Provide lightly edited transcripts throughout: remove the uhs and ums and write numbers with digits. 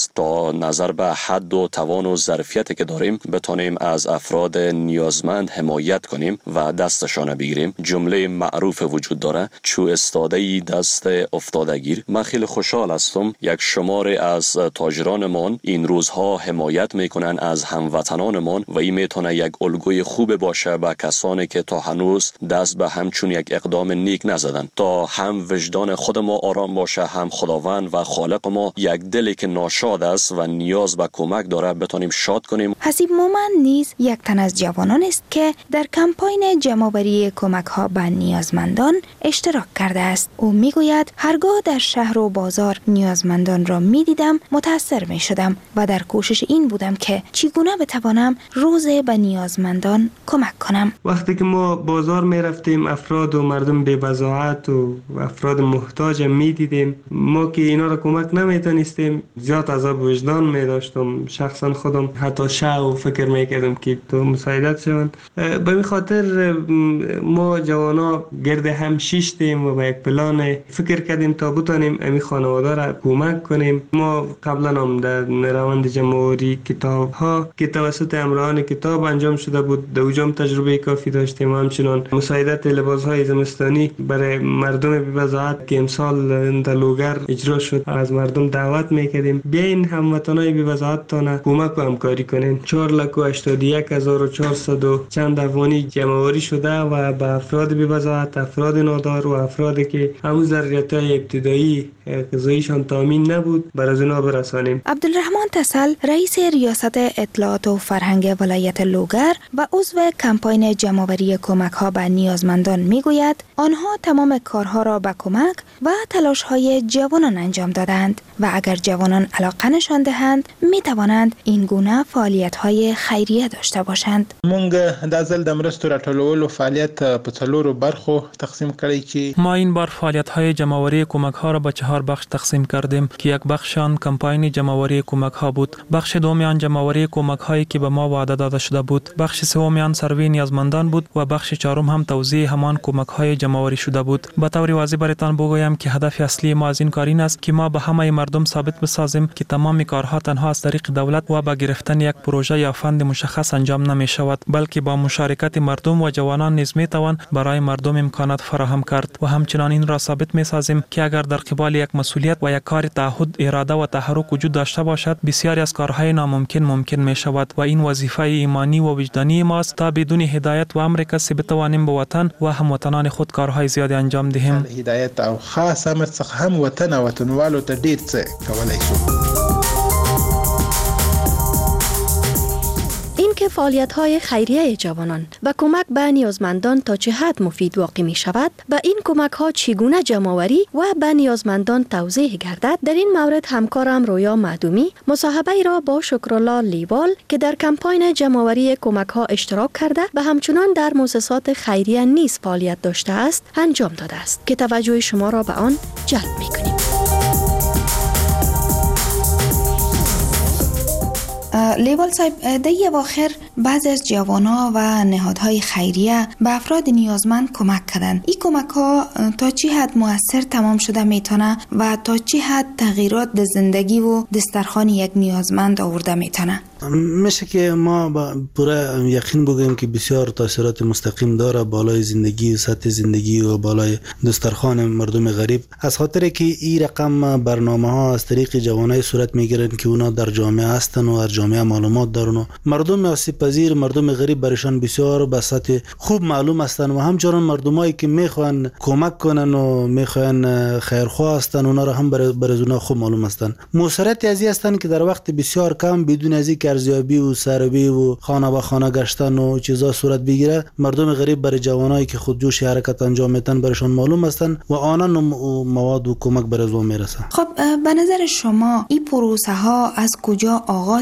تا نظر به حد و توان و ظرفیتی که داریم بتونیم از افراد نیازمند حمایت کنیم و دستشان بگیریم. جمله معروف وجود داره: چو استاده دست افتادگیر. من خیلی خوشحال هستم یک شمار از تاجرانمان این روزها حمایت میکنن از هموطنانمان و این میتونه یک الگوی خوب باشه به کسانی که تا هنوز دست به همچون یک اقدام نیک نزدن، تا هم وجدان خود ما آرام باشه، هم خداوند و خالق ما یک دلی که ناشاد است و نیاز به کمک داره بتونیم شاد کنیم. حسیب مومند نیز یک تن از جوانان است که در کمپاین جمع‌آوری کمک‌ها به نیازمندان اشتراک کرده است. او میگوید هرگاه در شهر و بازار نیازمندان را میدیدم متاثر میشدم و در کوشش این بودم که چگونه بتوانم روز به نیازمندان کمک کنم. وقتی که ما بازار میرفتیم افراد و مردم بی وضاحت و افراد محتاج میدیدیم، ما که اینا را کمک نمیتونستیم زیاد عذاب وجدان میداشتم. شخصا خودم حتی و فکر میکردم که تو مساعدت شوند. به این خاطر ما جوانا گرد هم شیشتیم و با یک پلان فکر کردیم تا بتونیم امی خانواده را کمک کنیم. ما قبلا هم در روند جمع‌آوری کتاب ها که توسط همراهان کتاب انجام شده بود در اوجام تجربه کافی داشتیم. همچنان مساعدت لباس های زمستانی برای مردم بی وضاحت که امسال در لوگر اجرا شد از مردم دعوت میکردیم بیاین هموطنای بی وضاحت تان کمک و همکاری کنین. 4,81,400 و چند افغانی جمع‌آوری شده و به افراد بی وضاحت، افراد نادار و افرادی که همون ضروریات‌های ابتدایی غذاییشان تامین نبود بر از اونا برسانیم. عبدالرحمن تسل رئیس ریاست اطلاعات و فرهنگ ولایت لوگر و عضو کمپاین جمع‌آوری کمک‌ها به نیازمندان میگوید آنها تمام کارها را به کمک و تلاش‌های جوانان انجام دادند و اگر جوانان علاقه نشان دهند می‌توانند این گونه فعالیت‌های خیریه داشته باشند. مونږ د ځل د مرستو راټولولو فعالیت په څلورو برخو تقسیم کړی چې ما این بار فعالیت‌های جمع‌آوری کمک‌ها را به 4 بخش تقسیم کردیم که یک بخش آن کمپاین جمع‌آوری کمک‌ها بود، بخش دوم آن جمع‌آوری کمک‌هایی که به ما وعده داده شده بود، بخش سوم آن سروی نیازمندان بود و بخش چهارم هم توزیع همان کمک‌های جمع‌آوری شده بود. به طور واضح براتان بگویم که هدف اصلی ما از این کار این است که ما به همه مردم ثابت بسازیم که تمام کارها تنها از طریق دولت و با گرفتن یک پروژه یا فند مشخص انجام نمی شود، بلکه با مشارکت مردم و جوانان نیز می توان برای مردم امکانات فراهم کرد و همچنان این را ثابت می سازیم که اگر در قبال یک مسئولیت و یک کار تعهد، اراده و تحرک وجود داشته باشد، بسیاری از کارهای ناممکن ممکن می شود و این وظیفه ایمانی و وجدانی ماست تا بدون هدایت و امر کسی بتوانیم به وطن و هموطنان خود کارهای زیاد انجام دهیم. هدایت او خاص امر څخه هم وطن او وطنوالو ته ډیر څه کولای شو. که فعالیت‌های خیریه جوانان و کمک به نیازمندان تا چه حد مفید واقع می شود، به این کمک‌ها چگونه جمع‌آوری و به نیازمندان توزیع گردد، در این مورد همکارم رویا معدومی مصاحبه را با شکرالله لیوال که در کمپاین جمع‌آوری کمک‌ها اشتراک کرده و همچنان در مؤسسات خیریه نیز فعالیت داشته است انجام داده است که توجه شما را به آن جلب می‌کنیم. لیوال صاحب، در اواخر بعضی از جوانا و نهادهای خیریه به افراد نیازمند کمک کردن. این کمک ها تا چه حد مؤثر تمام شده میتونه و تا چه حد تغییرات در زندگی و دسترخوان یک نیازمند آورده میتونه؟ میشه که ما با پوره یقین بگوییم که بسیار تاثیرات مستقیم داره بالای زندگی و سطح زندگی و بالای دسترخوان مردم غریب، از خاطر که این رقم برنامه ها از طریق جوانای صورت میگیرن که اونا در جامعه هستن و در جامعه معلومات دارن و مردم آسیب پذیر، مردم غریب برشان بسیار به سطح خوب معلوم هستن و همچنان مردمایی که میخوان کمک کنن و میخوان خیرخواه هستن اونا را هم برای اونا خوب معلوم هستن. موثریت ازی هستن که در وقت بسیار کم بدون از اینکه ارزیابی و سروی و خانه به خانه گشتن و چیزا صورت بگیره، مردم غریب برای جوانایی که خودجوش حرکت انجام میدن برشان معلوم هستن و آنان مواد و کمک برای او میرسه. خب به نظر شما این پروسه ها از کجا آغاز شوه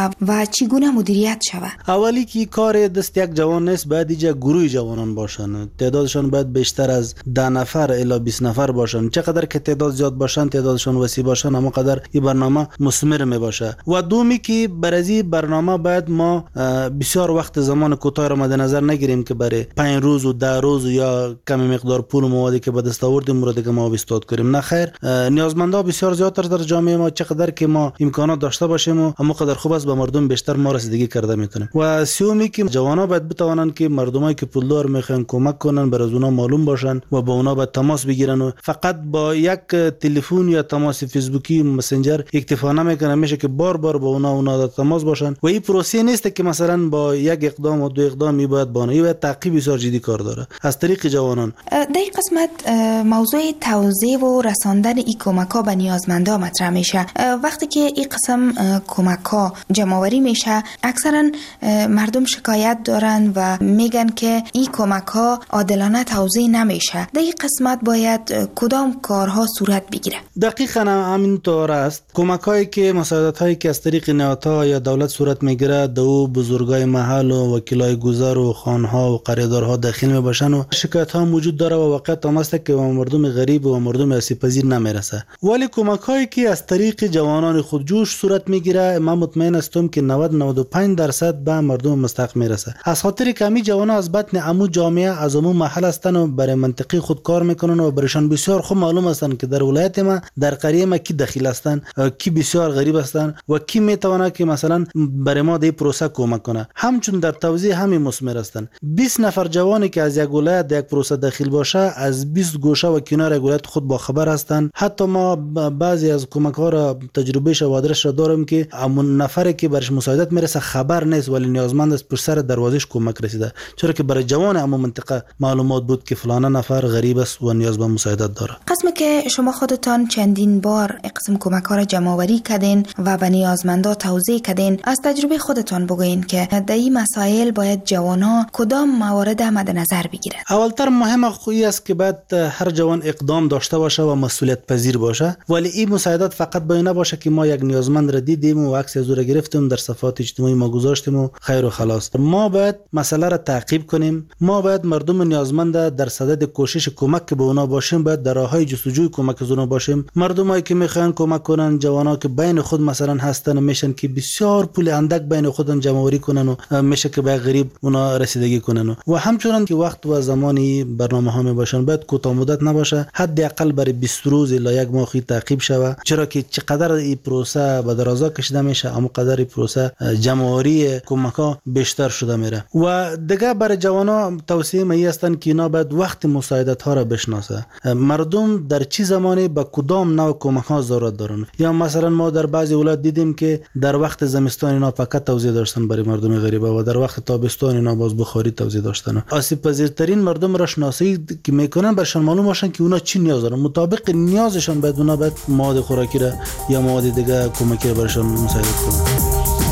و چگونه مدیریت شود؟ اولی که کار دست یک جوان نیست، باید اینجا گروه جوانان باشن. تعدادشان باید بیشتر از 10 نفر الی 20 نفر باشن. چقدر که تعداد زیاد باشن، تعدادشان وسیع باشن، اما قدر این برنامه مثمر می باشه. و دومی که برای برنامه باید ما بسیار وقت زمان کوتاه را مد نظر نگیریم که برای 5 روز و 10 روز یا کمی مقدار پول و موادی که به دست آوردیم رو دیگه ما استفاده کنیم. نه خیر، نیازمندا بسیار زیادتر در جامعه ما، چقدر که ما امکانات داشته باشیم و اما قدر خوب است به مردم بیشتر ما رسیدگی کرده میتونیم. و سومی که جوانا باید بتوانند که مردمایی که پولدار میخوان کمک کنن برای اونا معلوم باشن و با اونا باید تماس بگیرن و فقط با یک تلفن یا تماس فیسبوکی مسنجر اکتفا نمیکنه، میشه که بار بار با اونا تماس باشن. و این پروسه نیست که مثلا با یک اقدام و 2 اقدام باید بانه، باید تعقیب بسیار جدی کار داره از طریق جوانان. در این قسمت موضوع توزیع و رساندن این کمک‌ها به نیازمندا مطرح میشه. وقتی که این قسم کمک‌ها جمع‌آوری میشه، اکثرا مردم شکایت دارن و میگن که این کمک‌ها عادلانه توزیع نمیشه. در این قسمت باید کدام کارها صورت بگیره؟ دقیقاً همینطور است. کمک‌هایی که مساعدت‌هایی که از طریق نهادها یا دولت صورت میگیره، دو بزرگای محل و وکیلای گذر و خانها و قراردادها داخل میباشن و شکایت‌ها موجود داره و واقعیت هم است که مردم غریب و مردم آسیب‌پذیر نمیرسه. ولی کمک‌هایی که از طریق جوانان خودجوش صورت میگیره، من مطمئن هستم که 90-95% به مردم مستحق میرسه. از خاطر که همین جوانان از بطن عمو جامعه از عمو محل هستن و برای منطقه خود کار میکنن و برایشان بسیار خوب معلوم هستن که در ولایت ما، در قریه ما کی دخیل هستن، کی بسیار غریب هستن و کی میتونه که مثلا برای ما در پروسه کمک کنه. همچون در توزیع همین مثمر هستن. 20 نفر جوانی که از یک ولایت در یک پروسه داخل باشه، از 20 گوشه و کنار ولایت خود با خبر هستن. حتی ما بعضی از کمک ها را تجربهش و آدرس را داریم که همون نفری که برش مساعدت میرسه خبر نیست ولی نیازمند است پشت سر دروازش کمک رسیده، چرا که برای جوان همون منطقه معلومات بود که فلان نفر غریب است و نیاز به مساعدت داره. قسمی که شما خودتان چندین بار قسم کمک ها را جمع آوری کردین و به نیازمندا توزیع کردین، از تجربه خودتان بگوین که در این مسائل باید جوانا کدام موارد مد نظر بگیرن؟ اولتر مهم خویی است که بعد هر جوان اقدام داشته باشه و مسئولیت پذیر باشه. ولی این مساعدت فقط باید نباشه که ما یک نیازمند را دیدیم و عکس از او را گرفتیم در صفحات اجتماعی ما گذاشتیم و خیر و خلاص. ما باید مسئله را تعقیب کنیم. ما باید مردم نیازمند در صدد کوشش کمک به اونا باشیم، باید در راههای جستجوی کمک از اونا باشیم. مردمایی که میخوان کمک کنن، جوانا که بین خود مثلا هستن، میشن که بسیار پول اندک بین خودن جمع آوری کنن و میشه که به غریب اونا رسیدگی کنن. و همچنین که وقت و زمانی برنامه‌ها میباشن باید کوتاه مدت نباشه، حداقل برای 20 روز الی 1 ماه تعقیب شوه، چرا که چقدر این پروسه به درازا کشیده میشه اما قدر این پروسه جمع آوری کمک‌ها بیشتر شده میره. و دیگه برای جوانا توصیه می هستن که اینا باید وقت مساعدت ها را بشناسه. مردم در چه زمانی به کدام نوع کمک ها ضرورت دارن. یا مثلا ما در بعضی ولایت دیدیم که در وقت زمستان اینا فقط توزیع داشتن برای مردم غریبه و در وقت تابستان اینا باز بخاری توزیع داشتن. آسیب پذیرترین مردم را شناسی که میکنن برشان معلوم باشن که اونا چی نیاز دارن، مطابق نیازشان باید اونا باید مواد خوراکی را یا مواد دیگه کمکی را برشان مساعدت کنن.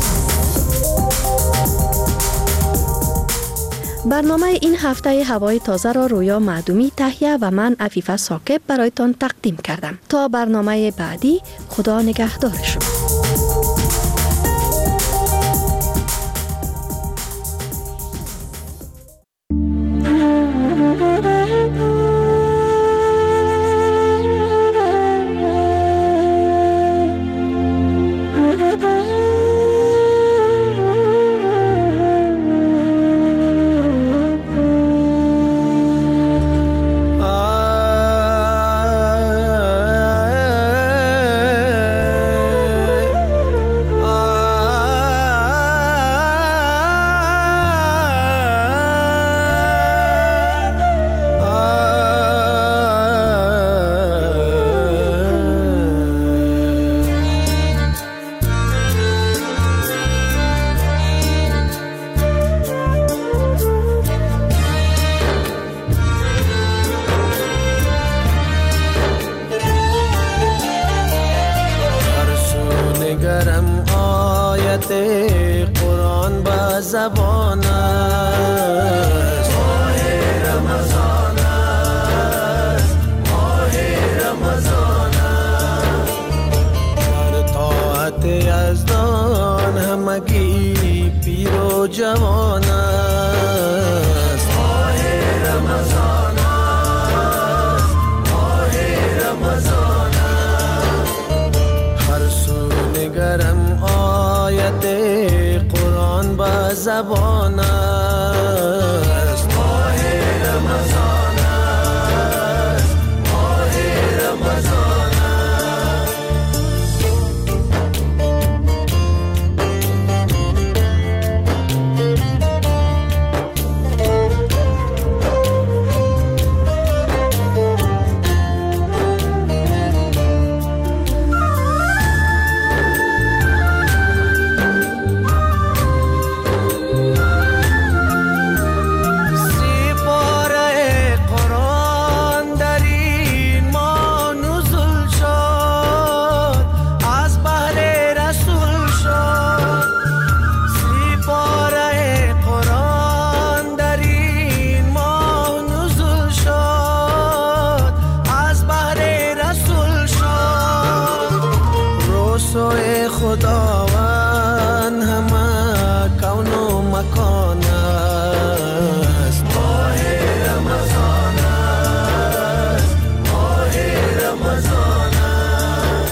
برنامه این هفته هوای تازه را رویا معدومی تهیه و من عفیفه ثاقب برایتان تقدیم کردم. تا برنامه بعدی، خدا نگهدار شما. قرآن با زبان است، ماه رمضان است، ماه رمضان است، در طاعت یزدان همگی جوان است. ماه رمضان است، ماه رمضان است. هر سو نگرم آیت قرآن به زبان است. ماه رمضان است، ماه رمضان است. خداوند همه کون و مکان است. ماه رمضان است، ماه رمضان است.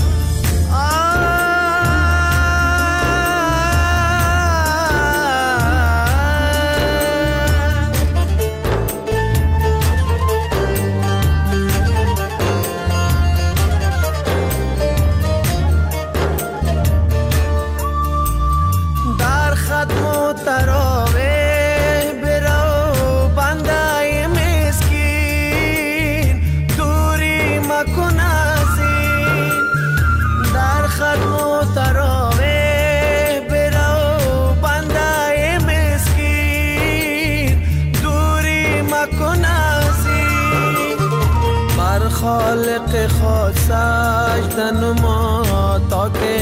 تراویح برو بنده مسکین، دوری مکن از این. در خدم و تراویح برو بنده مسکین، دوری مکن از این. بر خالق خود سجده نما تا که